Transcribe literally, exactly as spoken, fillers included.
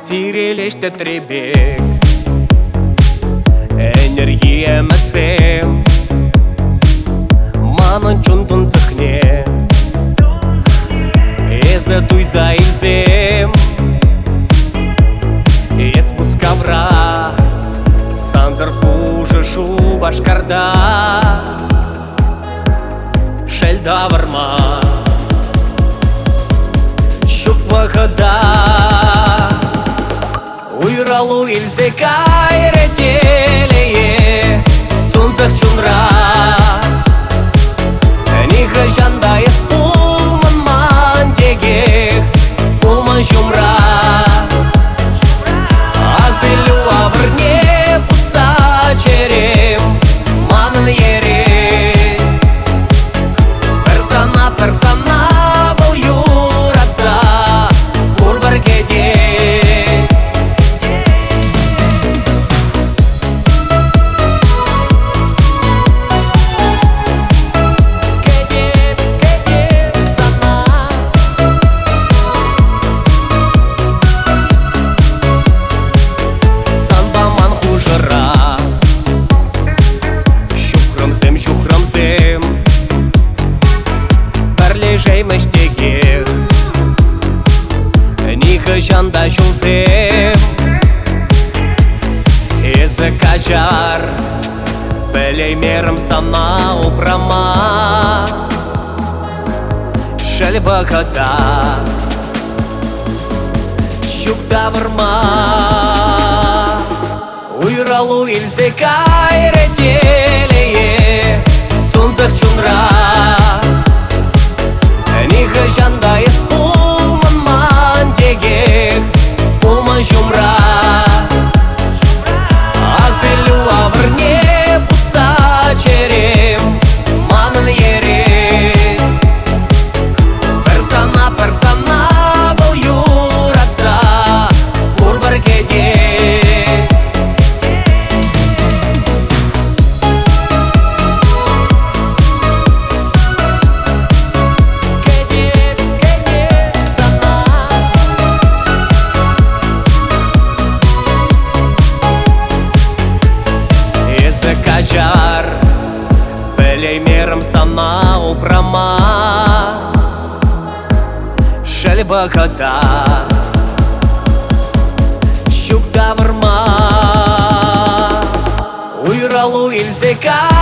Сирелеште требек Энергия мәтсем Манын чунтун цехне Эза туйза илзем Ес мускавра Санзар пужа шу башкарда Шельда варма Щук вахада Уйралу илзе кайретелее Тунзах чунра Ниха жанда ес пулман мантегех Пулман жумра Азылю авырне путса черем Манын ере Персана, персана был юратса Курбаргеде Жеймештегех Ниха жанда шулзем Эза кажар Белей мерам сана упрама Шель вахада Щукда варма Уйралу илзе кайретелее Тунзах чунра Ниха жанда ес пулман мантегех Пулман жумра Азылю авырне путса черем Манын ере Персана, персана был юратса Курбаргеде Кажар Белей мерам сана упрама Шель вахада Щукда варма Уйралу илзе